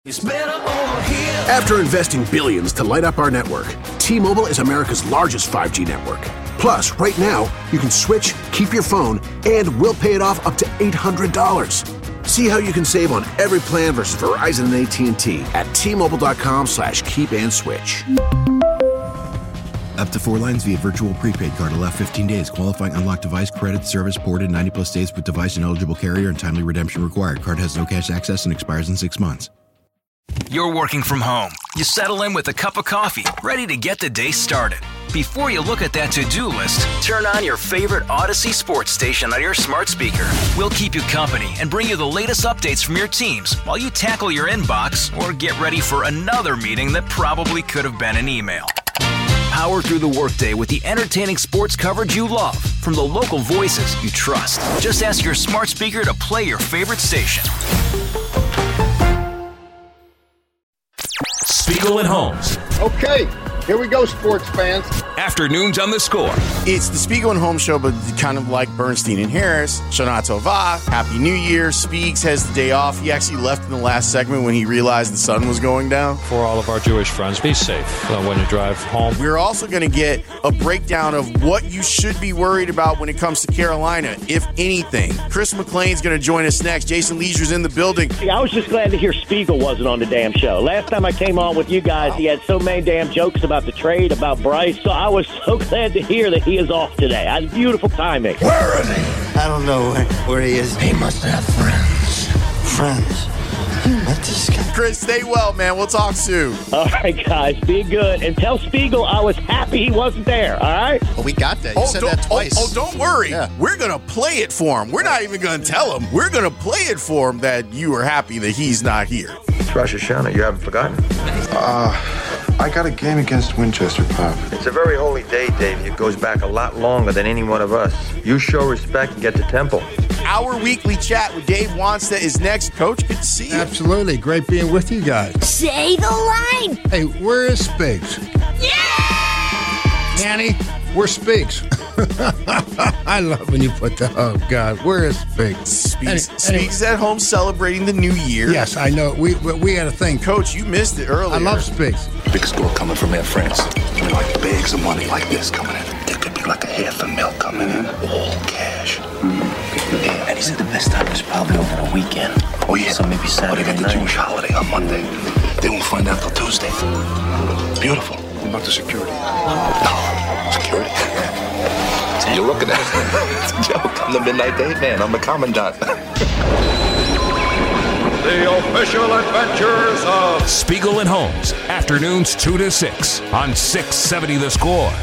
After investing billions to light up our network, T-Mobile is America's largest 5G network. Plus, right now, you can switch, keep your phone, and we'll pay it off up to $800. See how you can save on every plan versus Verizon and AT&T at T-Mobile.com/keep-and-switch. Up to 4 lines via virtual prepaid card. Allow 15 days. Qualifying unlocked device credit service ported 90-plus days with device and eligible carrier and timely redemption required. Card has no cash access and expires in 6 months. You're working from home. You settle in with a cup of coffee, ready to get the day started. Before you look at that to-do list, turn on your favorite Odyssey sports station on your smart speaker. We'll keep you company and bring you the latest updates from your teams while you tackle your inbox or get ready for another meeting that probably could have been an email. Power through the workday with the entertaining sports coverage you love from the local voices you trust. Just ask your smart speaker to play your favorite station. Spiegel and Holmes. Okay, here we go, sports fans. Afternoons on The Score. It's the Spiegel and Holmes show, but kind of like Bernstein and Harris. Shana Tova. Happy New Year. Speaks has the day off. He actually left in the last segment when he realized the sun was going down. For all of our Jewish friends, be safe when you drive home. We're also going to get a breakdown of what you should be worried about when it comes to Carolina, if anything. Chris McClain's going to join us next. Jason Leisure's in the building. I was just glad to hear Spiegel wasn't on the damn show. Last time I came on with you guys, he had so many damn jokes about the trade, about Bryce. So I was so glad to hear that he is off today. That's beautiful timing. Where is he? I don't know where he is. He must have friends. Friends? You met this guy? Chris, stay well, man. We'll talk soon. All right, guys. Be good. And tell Spiegel I was happy he wasn't there. All right? Well, we got that. You said that twice. Don't worry. Yeah. We're going to play it for him. We're not even going to tell him. We're going to play it for him that you are happy that he's not here. It's Rosh Hashanah. You haven't forgotten? I got a game against Winchester, Pop. It's a very holy day, Dave. It goes back a lot longer than any one of us. You show respect and get to temple. Our weekly chat with Dave Wannstedt is next. Coach, good to see you. Absolutely. Great being with you guys. Say the line. Hey, where is Spigs? Yeah! Nanny, where's Spigs? I love when you put that. Oh, God. Where is Spigs? Spigs at home celebrating the new year. Yes, I know. We had a thing. Coach, you missed it earlier. I love Spigs. Big score coming from Air France. I mean, like bags of money like this coming in. There could be like $500,000 coming in. All cash. Yeah, and he said the best time is probably over the weekend. Oh, yeah. So maybe Saturday night. They got the Jewish holiday on Monday. They won't find out till Tuesday. Beautiful. What about the security? Security? You're looking at it. It's a joke. I'm the Midnight Date Man. I'm the commandant. The official adventures of Spiegel and Holmes. Afternoons 2 to 6 on 670 The Score.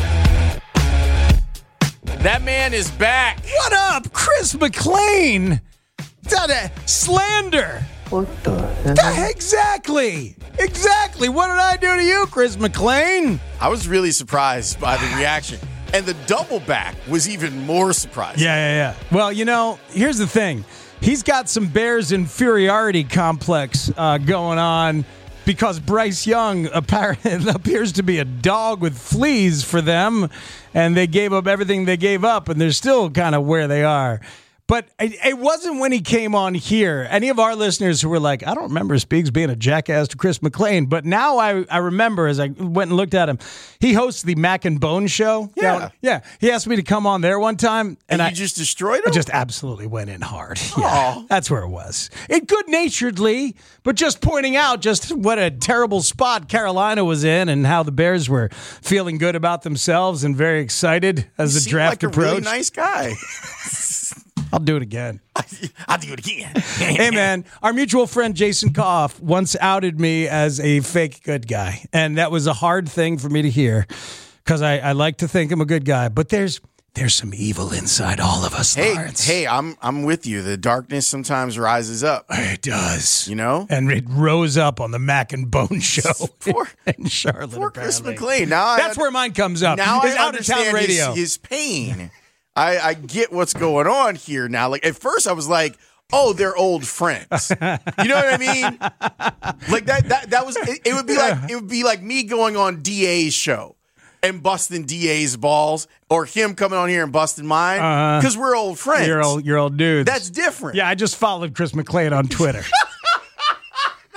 That man is back. What up, Chris McClain? Slander. What the hell? Exactly. What did I do to you, Chris McClain? I was really surprised by the reaction. And the double back was even more surprising. Yeah. Well, here's the thing. He's got some Bears inferiority complex going on because Bryce Young appears to be a dog with fleas for them, and they gave up everything they gave up, and they're still kind of where they are. But it wasn't when he came on here. Any of our listeners who were like, I don't remember Speaks being a jackass to Chris McClain. But now I remember as I went and looked at him, he hosts the Mac and Bone show. Yeah. He asked me to come on there one time. And you just destroyed him? I just absolutely went in hard. Yeah, that's where it was. It good-naturedly, but just pointing out just what a terrible spot Carolina was in and how the Bears were feeling good about themselves and very excited as the draft approached. Really nice guy. I'll do it again. I'll do it again. Hey, man, our mutual friend Jason Koff once outed me as a fake good guy. And that was a hard thing for me to hear because I like to think I'm a good guy. But there's some evil inside all of us, Lawrence. Hey, I'm with you. The darkness sometimes rises up. It does. And it rose up on the Mac and Bone show in Charlotte, Poor Chris apparently. McClain. That's where mine comes up. Now It's I understand his pain. I get what's going on here now. Like, at first I was like, oh, they're old friends. You know what I mean? Like that was it would be like me going on DA's show and busting DA's balls, or him coming on here and busting mine, because we're old friends. You're old dudes. That's different. Yeah, I just followed Chris McClain on Twitter. Now he's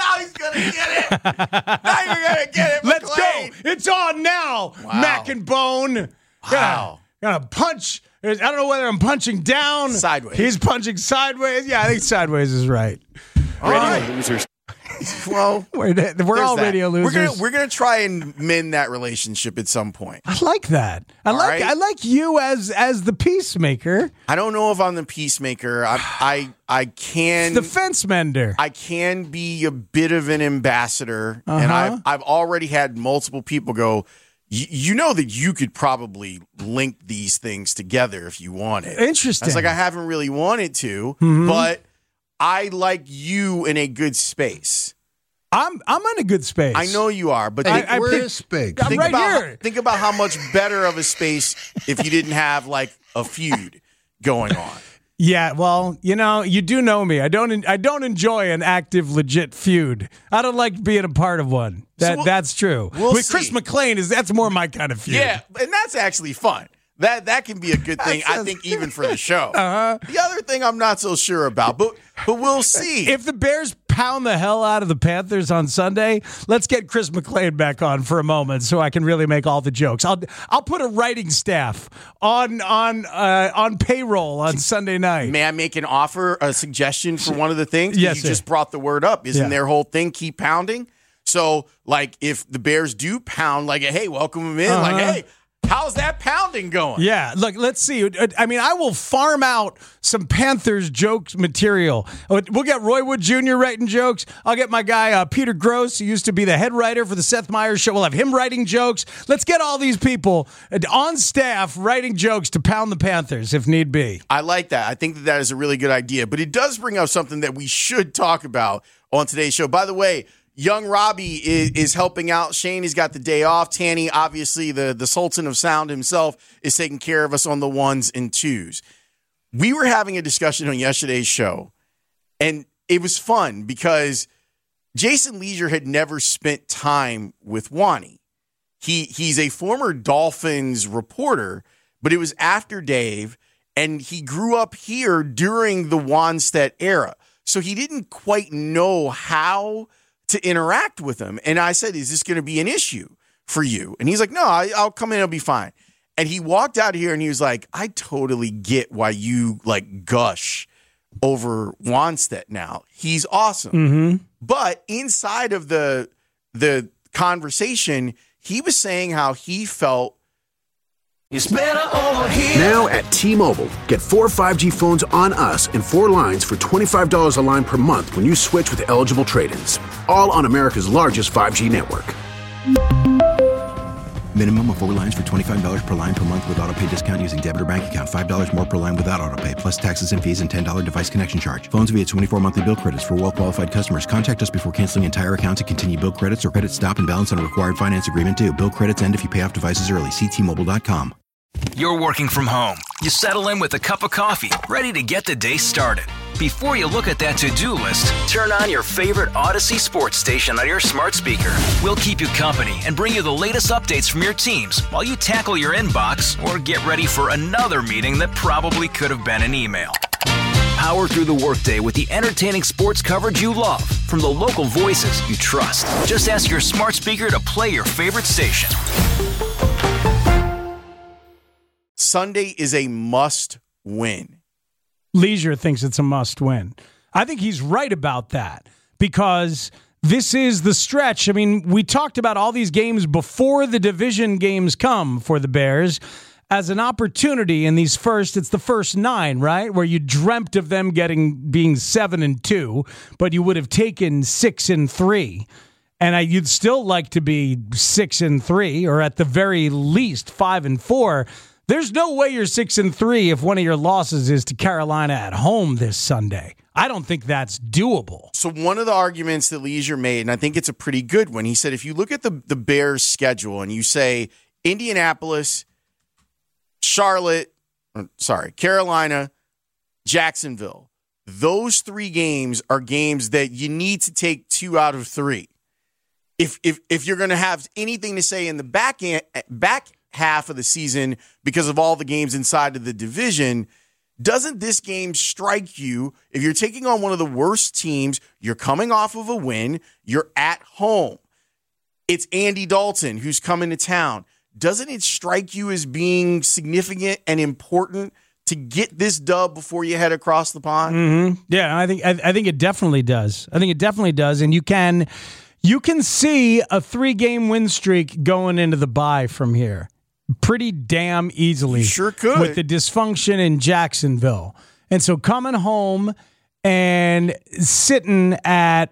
gonna get it. Not even gonna get it. Let's McClain. go. It's on now. Wow. Mac and Bone. Wow. Gonna punch. I don't know whether I'm punching down. Sideways. He's punching sideways. Yeah, I think sideways is right. Radio losers. Well, we're all radio losers. We're gonna try and mend that relationship at some point. I like that. I like you as the peacemaker. I don't know if I'm the peacemaker. I can the fence mender. I can be a bit of an ambassador, and I've already had multiple people go. You know that you could probably link these things together if you wanted. Interesting. I was like, I haven't really wanted to, but I like you in a good space. I'm in a good space. I know you are, but where is space? I'm right here. Think about how much better of a space if you didn't have like a feud going on. Yeah, well, you do know me. I don't enjoy an active, legit feud. I don't like being a part of one. That's true. With Chris McClain, that's more my kind of feud. Yeah, and that's actually fun. That can be a good thing, I think, even for the show. The other thing I'm not so sure about, but we'll see. If the Bears pound the hell out of the Panthers on Sunday, let's get Chris McClain back on for a moment so I can really make all the jokes. I'll put a writing staff on payroll on Sunday night. May I make a suggestion for one of the things? Yes, you sir. just brought the word up. Isn't their whole thing keep pounding? So, like, if the Bears do pound, like, hey, welcome them in, like, hey, how's that pounding going? Yeah, look, let's see. I mean, I will farm out some Panthers jokes material. We'll get Roy Wood Jr. writing jokes. I'll get my guy Peter Gross, who used to be the head writer for the Seth Meyers Show. We'll have him writing jokes. Let's get all these people on staff writing jokes to pound the Panthers if need be. I like that. I think that is a really good idea. But it does bring up something that we should talk about on today's show. By the way, young Robbie is helping out. Shane has got the day off. Tanny, obviously the Sultan of Sound himself, is taking care of us on the ones and twos. We were having a discussion on yesterday's show, and it was fun because Jason Leisure had never spent time with Wani. He's a former Dolphins reporter, but it was after Dave, and he grew up here during the Wannstedt era. So he didn't quite know how to interact with him. And I said, is this going to be an issue for you? And he's like, no, I'll come in. It'll be fine. And he walked out here and he was like, I totally get why you like gush over Wannstedt now. He's awesome. Mm-hmm. But inside of the conversation, he was saying how he felt It's better over here. Now at T-Mobile, get 4 5G phones on us and 4 lines for $25 a line per month when you switch with eligible trade-ins. All on America's largest 5G network. Minimum of 4 lines for $25 per line per month with autopay discount using debit or bank account. $5 more per line without autopay, plus taxes and fees and $10 device connection charge. Phones via 24 monthly bill credits for well-qualified customers. Contact us before canceling entire account to continue bill credits or credit stop and balance on a required finance agreement due. Bill credits end if you pay off devices early. See T-Mobile.com. You're working from home. You settle in with a cup of coffee, ready to get the day started. Before you look at that to-do list, turn on your favorite Odyssey sports station on your smart speaker. We'll keep you company and bring you the latest updates from your teams while you tackle your inbox or get ready for another meeting that probably could have been an email. Power through the workday with the entertaining sports coverage you love from the local voices you trust. Just ask your smart speaker to play your favorite station. Sunday is a must-win. Leisure thinks it's a must-win. I think he's right about that because this is the stretch. I mean, we talked about all these games before the division games come for the Bears as an opportunity in these it's the first 9, right? Where you dreamt of them being 7-2, but you would have taken 6-3. And you'd still like to be 6-3 or at the very least 5-4. There's no way you're 6-3 if one of your losses is to Carolina at home this Sunday. I don't think that's doable. So one of the arguments that Leisure made, and I think it's a pretty good one, he said if you look at the Bears' schedule and you say Indianapolis, Carolina, Jacksonville, those 3 games are games that you need to take 2 out of 3. If you're going to have anything to say in the back half of the season because of all the games inside of the division, Doesn't this game strike you if you're taking on one of the worst teams, you're coming off of a win, you're at home, it's Andy Dalton who's coming to town. Doesn't it strike you as being significant and important to get this dub before you head across the pond? Mm-hmm. Yeah, I think it definitely does. I think it definitely does, and you can see a 3-game win streak going into the bye from here pretty damn easily. You sure could. With the dysfunction in Jacksonville. And so coming home and sitting at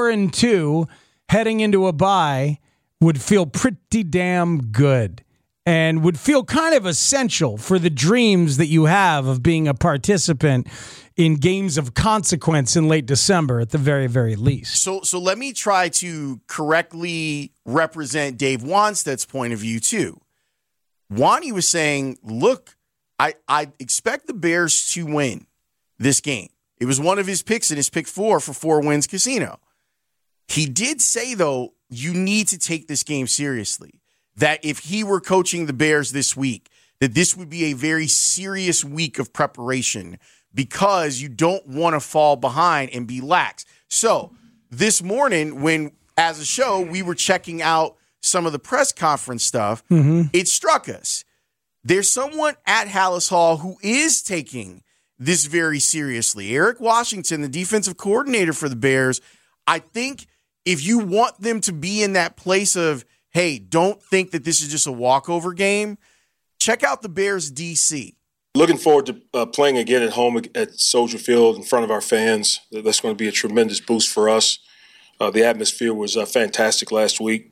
4-2 heading into a bye would feel pretty damn good and would feel kind of essential for the dreams that you have of being a participant in games of consequence in late December at the very, very least. So let me try to correctly represent Dave Wanstead's point of view too. Wani was saying, look, I expect the Bears to win this game. It was one of his picks in his pick 4 for 4 Wins Casino. He did say, though, you need to take this game seriously. That if he were coaching the Bears this week, that this would be a very serious week of preparation because you don't want to fall behind and be lax. So this morning, when as a show, we were checking out some of the press conference stuff, it struck us. There's someone at Halas Hall who is taking this very seriously. Eric Washington, the defensive coordinator for the Bears, I think if you want them to be in that place of, hey, don't think that this is just a walkover game, check out the Bears DC. Looking forward to playing again at home at Soldier Field in front of our fans. That's going to be a tremendous boost for us. The atmosphere was fantastic last week.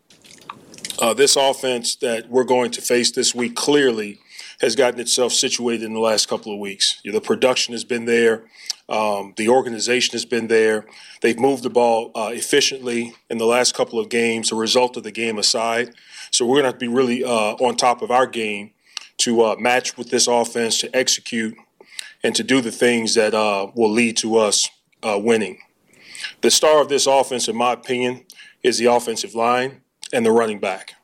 This offense that we're going to face this week clearly has gotten itself situated in the last couple of weeks. The production has been there. The organization has been there. They've moved the ball efficiently in the last couple of games, the result of the game aside. So we're going to have to be really on top of our game to match with this offense, to execute, and to do the things that will lead to us winning. The star of this offense, in my opinion, is the offensive line and the running back.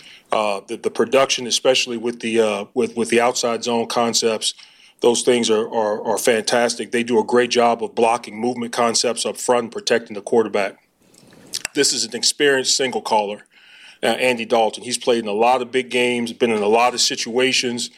The production, especially with the outside zone concepts, those things are fantastic. They do a great job of blocking movement concepts up front and protecting the quarterback. This is an experienced single caller, Andy Dalton. He's played in a lot of big games, been in a lot of situations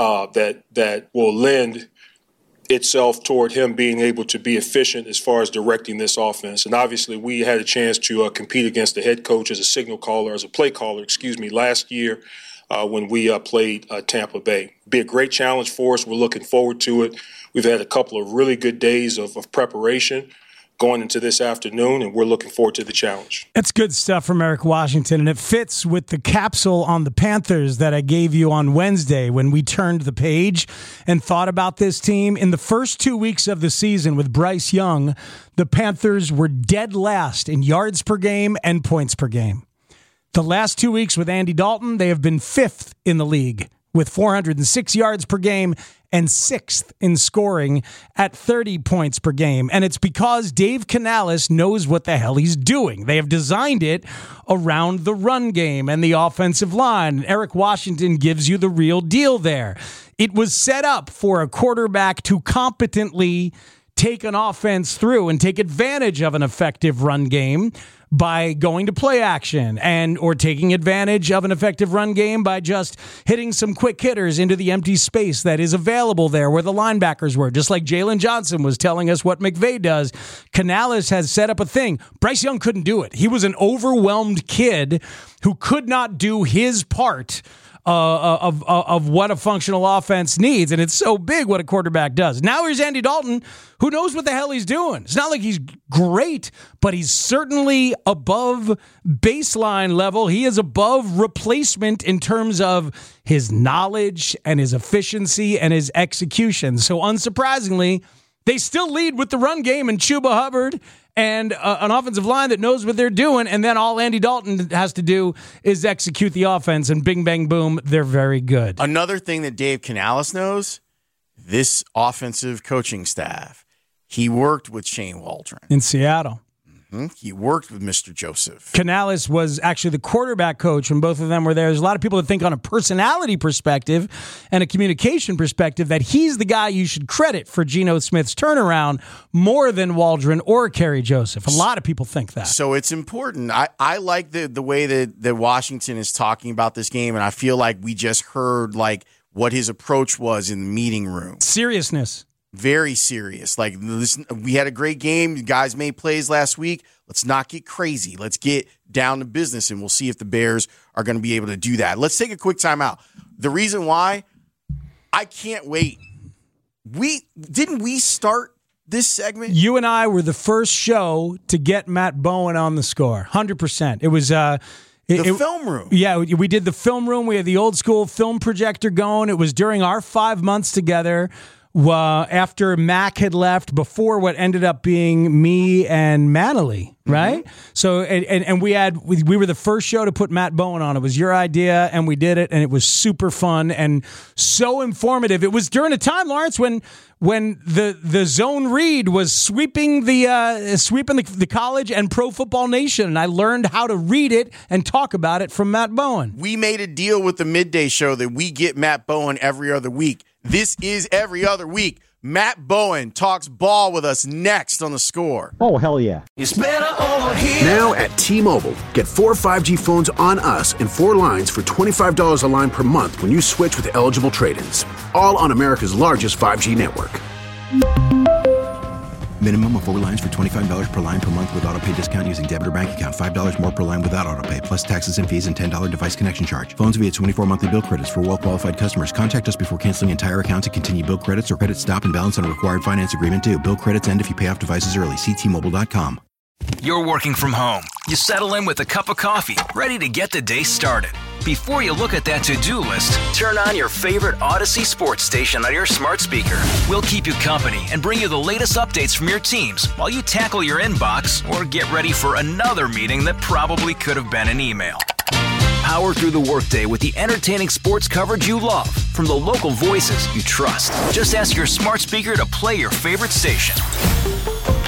that will lend itself toward him being able to be efficient as far as directing this offense. And obviously we had a chance to compete against the head coach as a signal caller, as a play caller, last year when we played Tampa Bay. Be a great challenge for us. We're looking forward to it. We've had a couple of really good days of preparation going into this afternoon, and we're looking forward to the challenge. That's good stuff from Eric Washington, and it fits with the capsule on the Panthers that I gave you on Wednesday when we turned the page and thought about this team. In the first 2 weeks of the season with Bryce Young, the Panthers were dead last in yards per game and points per game. The last 2 weeks with Andy Dalton, they have been 5th in the league with 406 yards per game and 6th in scoring at 30 points per game. And it's because Dave Canales knows what the hell he's doing. They have designed it around the run game and the offensive line. Eric Washington gives you the real deal there. It was set up for a quarterback to competently take an offense through and take advantage of an effective run game by going to play action and or taking advantage of an effective run game by just hitting some quick hitters into the empty space that is available there where the linebackers were. Just like Jalen Johnson was telling us what McVay does, Canales has set up a thing. Bryce Young couldn't do it. He was an overwhelmed kid who could not do his part of what a functional offense needs. And it's so big what a quarterback does. Now here's Andy Dalton, who knows what the hell he's doing. It's not like he's great, but he's certainly above baseline level. He is above replacement in terms of his knowledge and his efficiency and his execution. So unsurprisingly, they still lead with the run game and Chuba Hubbard and an offensive line that knows what they're doing, and then all Andy Dalton has to do is execute the offense, and bing, bang, boom, they're very good. Another thing that Dave Canales knows, this offensive coaching staff, he worked with Shane Waldron. In Seattle. He worked with Mr. Joseph. Canales was actually the quarterback coach when both of them were there. There's a lot of people that think on a personality perspective and a communication perspective that he's the guy you should credit for Geno Smith's turnaround more than Waldron or Kerry Joseph. A lot of people think that. So it's important. I like the way that Washington is talking about this game, and I feel like we just heard like what his approach was in the meeting room. Seriousness. Very serious. Like, listen, we had a great game. You guys made plays last week. Let's not get crazy. Let's get down to business, and we'll see if the Bears are going to be able to do that. Let's take a quick timeout. The reason why, I can't wait. Didn't we start this segment? You and I were the first show to get Matt Bowen on the score. 100%. It was the film room. Yeah, we did the film room. We had the old school film projector going. It was during our 5 months together. After Mac had left, before what ended up being me and Manley, right? Mm-hmm. So, and we were the first show to put Matt Bowen on. It was your idea, and we did it, and it was super fun and so informative. It was during a time, Lawrence, when the zone read was sweeping the college and Pro Football Nation, and I learned how to read it and talk about it from Matt Bowen. We made a deal with the midday show that we get Matt Bowen every other week. This is every other week. Matt Bowen talks ball with us next on The Score. Oh, hell yeah. It's better over here. Now at T-Mobile, get 4 5G phones on us and 4 lines for $25 a line per month when you switch with eligible trade-ins. All on America's largest 5G network. Minimum of 4 lines for $25 per line per month with autopay discount using debit or bank account. $5 more per line without autopay, plus taxes and fees and $10 device connection charge. Phones via 24 monthly bill credits for well-qualified customers. Contact us before canceling entire account to continue bill credits or credit stop and balance on a required finance agreement due. Bill credits end if you pay off devices early. See T-Mobile.com. You're working from home. You settle in with a cup of coffee, ready to get the day started. Before you look at that to-do list, turn on your favorite Odyssey sports station on your smart speaker. We'll keep you company and bring you the latest updates from your teams while you tackle your inbox or get ready for another meeting that probably could have been an email. Power through the workday with the entertaining sports coverage you love from the local voices you trust. Just ask your smart speaker to play your favorite station.